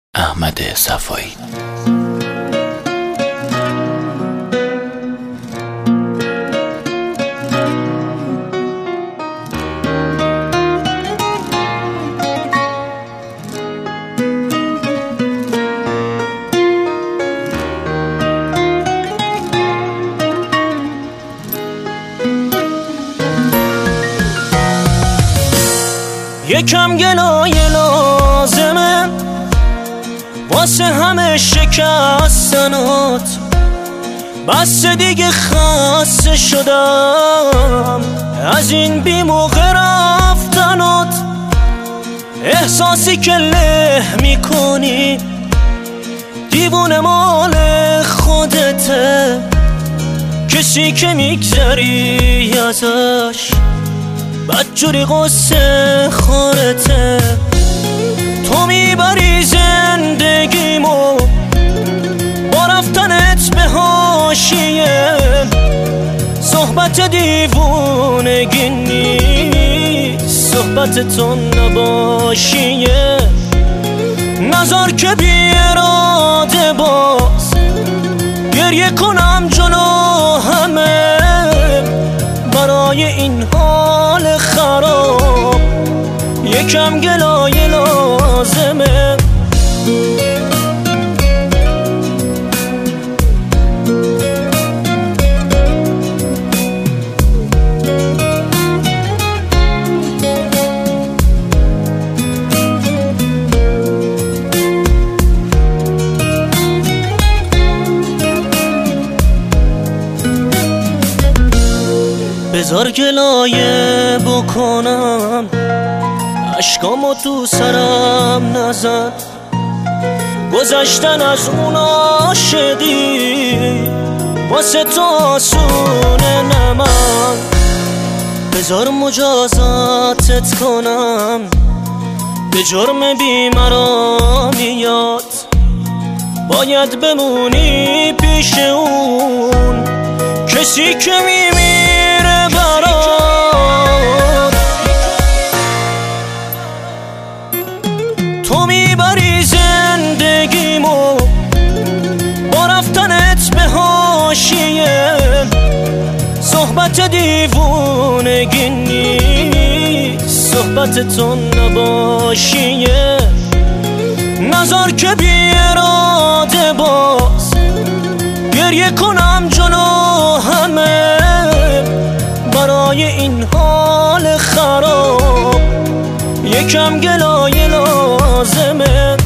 احمد صفایی. یکم گلایه لازمه واسه همه شکستنات، بس دیگه خسته شدم از این بی موقع رفتنات. احساسی که له میکنی دیوونه مال خودته، کسی که میگذری ازش بدجوری قصه خورته. تو میبری زندگیمو با رفتنت به حاشیه، صحبت دیوونگی نیست صحبت تو نباشیه. نذار که بی اراده باز گریه کنم جلو همه برای این حال خراب. یکم گلایه لازمه. بذار گلایه بکنم، اشکامو تو سرم نزن. گذشتن از اون عاشقی واسه تو آسونه نه من. بذار مجازاتت کنم، به جرم بیمرامیات باید بمونی پیش اون کسی که میمیره برات. تو میبری زندگیمو با رفتنت به حاشیه، صحبت دیوونگی نیست صحبت تو نباشیه. نذار که بی اراده باز گریه کنم جلو همه برای این حال خراب. یکم گلایه لازمه.